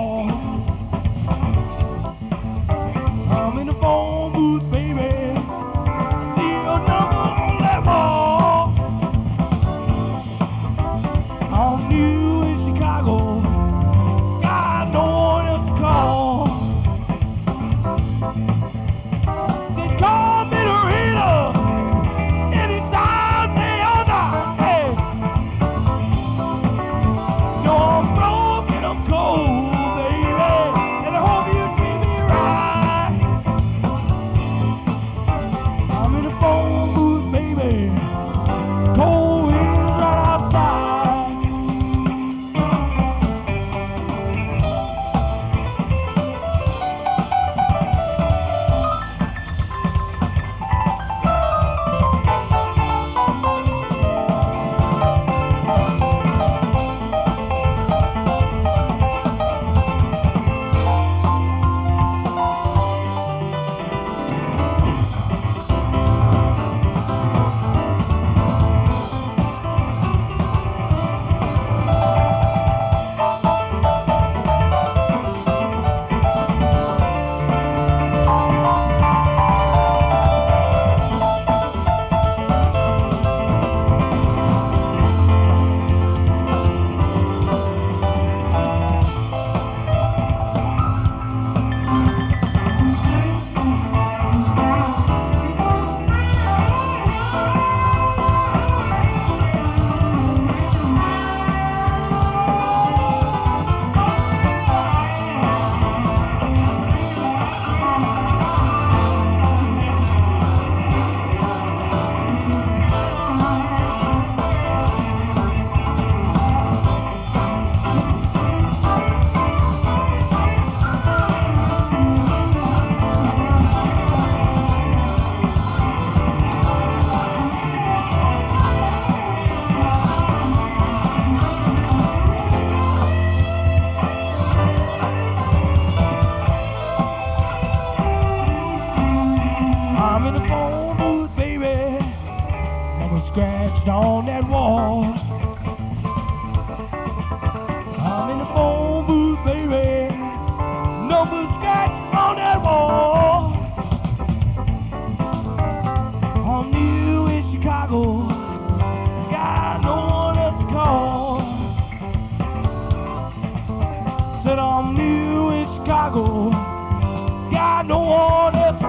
wall. I'm in the phone booth, baby. I see your number on that wall. I'm new in Chicago. Got no one else to call. Said call me to Rita anytime, day or night. Hey, no, I'm broken, I'm cold, baby, and I hope you treat me right. I'm in the phone booth, baby. Cold winds right outside. I'm in the phone booth, baby. Number scratched on that wall. I'm in the phone booth, baby. Number scratched on that wall. I'm new in Chicago. Got no one else to call. Said I'm new in Chicago. Got no one else to